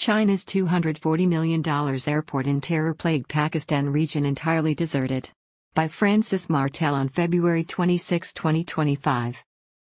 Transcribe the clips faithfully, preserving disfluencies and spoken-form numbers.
China's two hundred forty million dollars airport in terror-plagued Pakistan region entirely deserted. By Francis Martel on February twenty-sixth, twenty twenty-five.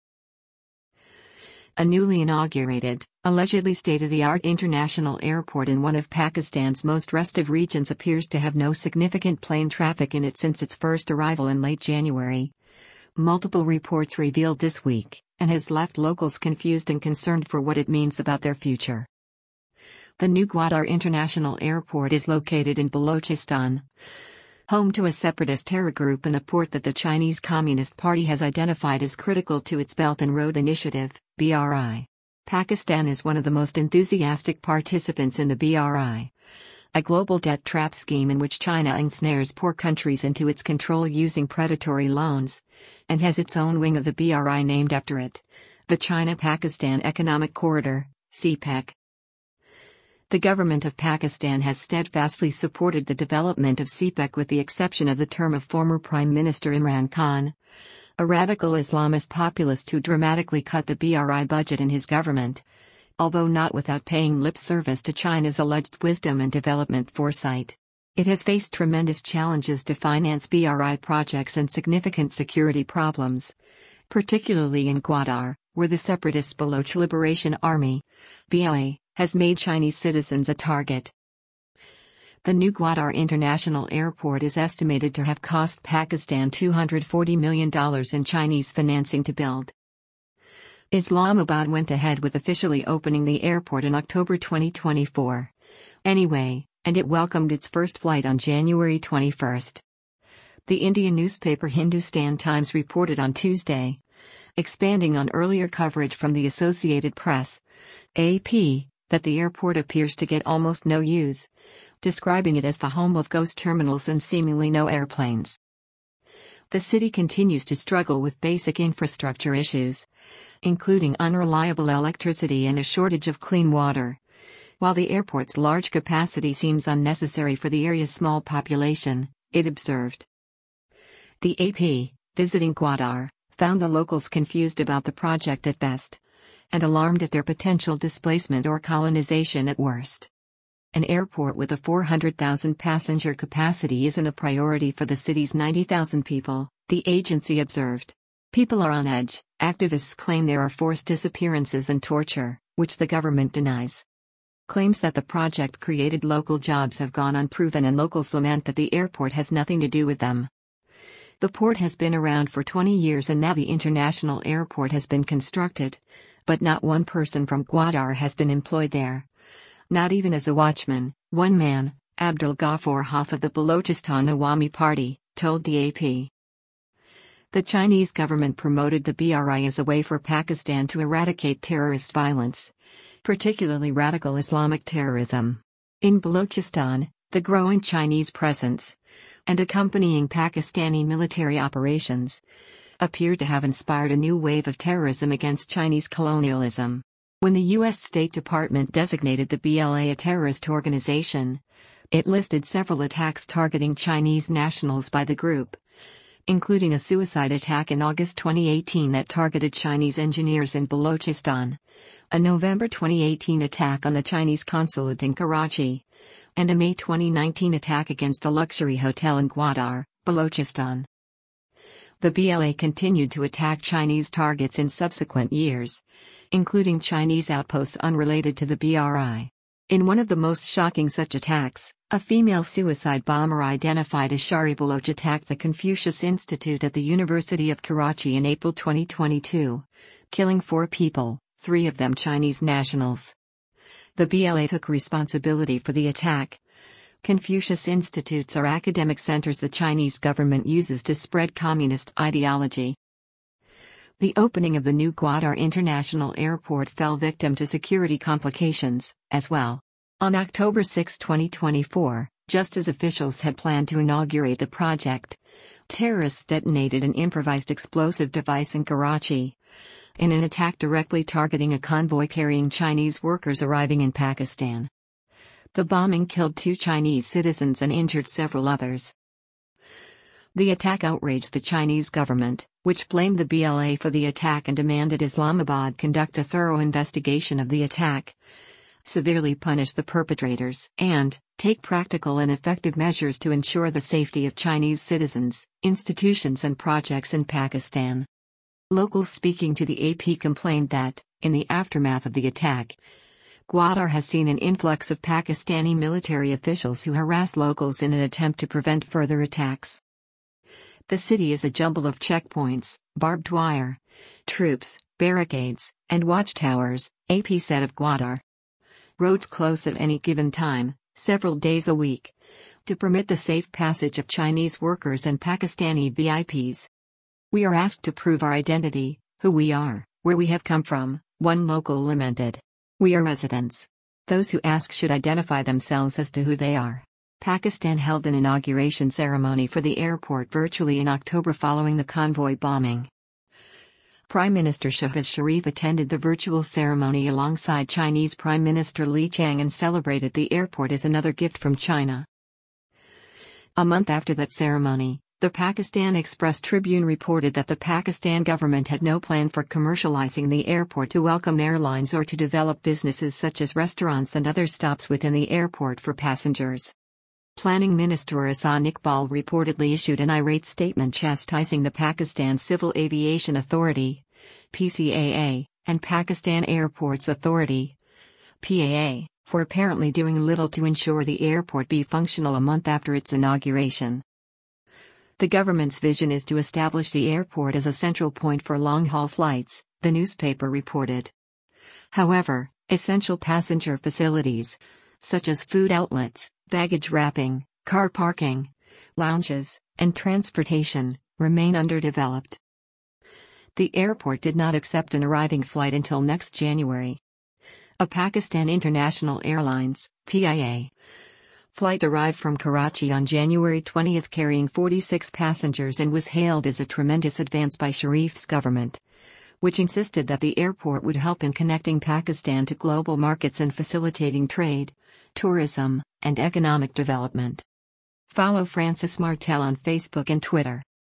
A newly inaugurated, allegedly state-of-the-art international airport in one of Pakistan's most restive regions appears to have no significant plane traffic in it since its first arrival in late January. Multiple reports revealed this week, and has left locals confused and concerned for what it means about their future. The new Gwadar International Airport is located in Balochistan, home to a separatist terror group and a port that the Chinese Communist Party has identified as critical to its Belt and Road Initiative, B R I. Pakistan is one of the most enthusiastic participants in the B R I, a global debt trap scheme in which China ensnares poor countries into its control using predatory loans, and has its own wing of the B R I named after it, the China-Pakistan Economic Corridor, C P E C. The government of Pakistan has steadfastly supported the development of C P E C with the exception of the term of former Prime Minister Imran Khan, a radical Islamist populist who dramatically cut the B R I budget in his government, although not without paying lip service to China's alleged wisdom and development foresight. It has faced tremendous challenges to finance B R I projects and significant security problems, particularly in Gwadar, where the separatist Baloch Liberation Army, B L A, has made Chinese citizens a target. The new Gwadar International Airport is estimated to have cost Pakistan two hundred forty million dollars in Chinese financing to build. Islamabad went ahead with officially opening the airport in October twenty twenty-four. Anyway, and it welcomed its first flight on January twenty-first. The Indian newspaper Hindustan Times reported on Tuesday, expanding on earlier coverage from the Associated Press, A P, that the airport appears to get almost no use, describing it as the home of ghost terminals and seemingly no airplanes. The city continues to struggle with basic infrastructure issues, including unreliable electricity and a shortage of clean water, while the airport's large capacity seems unnecessary for the area's small population, it observed. The A P, visiting Gwadar, found the locals confused about the project at best, and alarmed at their potential displacement or colonization at worst. An airport with a four hundred thousand passenger capacity isn't a priority for the city's ninety thousand people, the agency observed. People are on edge. Activists claim there are forced disappearances and torture, which the government denies. Claims that the project created local jobs have gone unproven, and locals lament that the airport has nothing to do with them. The port has been around for twenty years and now the international airport has been constructed, but not one person from Gwadar has been employed there. Not even as a watchman, one man, Abdul Ghaffar Haf of the Balochistan Awami Party, told the A P. The Chinese government promoted the B R I as a way for Pakistan to eradicate terrorist violence, particularly radical Islamic terrorism. In Balochistan, the growing Chinese presence, and accompanying Pakistani military operations, appear to have inspired a new wave of terrorism against Chinese colonialism. When the U S State Department designated the B L A a terrorist organization, it listed several attacks targeting Chinese nationals by the group, including a suicide attack in August twenty eighteen that targeted Chinese engineers in Balochistan, a November twenty eighteen attack on the Chinese consulate in Karachi, and a May twenty nineteen attack against a luxury hotel in Gwadar, Balochistan. The B L A continued to attack Chinese targets in subsequent years, including Chinese outposts unrelated to the B R I. In one of the most shocking such attacks, a female suicide bomber identified as Shari Baloch attacked the Confucius Institute at the University of Karachi in April twenty twenty-two, killing four people, three of them Chinese nationals. The B L A took responsibility for the attack. Confucius Institutes are academic centers the Chinese government uses to spread communist ideology. The opening of the new Gwadar International Airport fell victim to security complications, as well. On October sixth, twenty twenty-four, just as officials had planned to inaugurate the project, terrorists detonated an improvised explosive device in Karachi, in an attack directly targeting a convoy carrying Chinese workers arriving in Pakistan. The bombing killed two Chinese citizens and injured several others. The attack outraged the Chinese government, which blamed the B L A for the attack and demanded Islamabad conduct a thorough investigation of the attack, severely punish the perpetrators, and take practical and effective measures to ensure the safety of Chinese citizens, institutions and projects in Pakistan. Locals speaking to the A P complained that, in the aftermath of the attack, Gwadar has seen an influx of Pakistani military officials who harass locals in an attempt to prevent further attacks. The city is a jumble of checkpoints, barbed wire, troops, barricades, and watchtowers, A P said of Gwadar. Roads close at any given time, several days a week, to permit the safe passage of Chinese workers and Pakistani V I Ps. We are asked to prove our identity, who we are, where we have come from, one local lamented. We are residents. Those who ask should identify themselves as to who they are. Pakistan held an inauguration ceremony for the airport virtually in October following the convoy bombing. Prime Minister Shehbaz Sharif attended the virtual ceremony alongside Chinese Prime Minister Li Qiang and celebrated the airport as another gift from China. A month after that ceremony, the Pakistan Express Tribune reported that the Pakistan government had no plan for commercializing the airport to welcome airlines or to develop businesses such as restaurants and other stops within the airport for passengers. Planning Minister Ahsan Iqbal reportedly issued an irate statement chastising the Pakistan Civil Aviation Authority, P C A A, and Pakistan Airports Authority, P A A, for apparently doing little to ensure the airport be functional a month after its inauguration. The government's vision is to establish the airport as a central point for long-haul flights, the newspaper reported. However, essential passenger facilities, such as food outlets, baggage wrapping, car parking, lounges, and transportation, remain underdeveloped. The airport did not accept an arriving flight until next January. A Pakistan International Airlines, P I A, flight arrived from Karachi on January twentieth carrying forty-six passengers and was hailed as a tremendous advance by Sharif's government, which insisted that the airport would help in connecting Pakistan to global markets and facilitating trade, tourism, and economic development. Follow Francis Martel on Facebook and Twitter.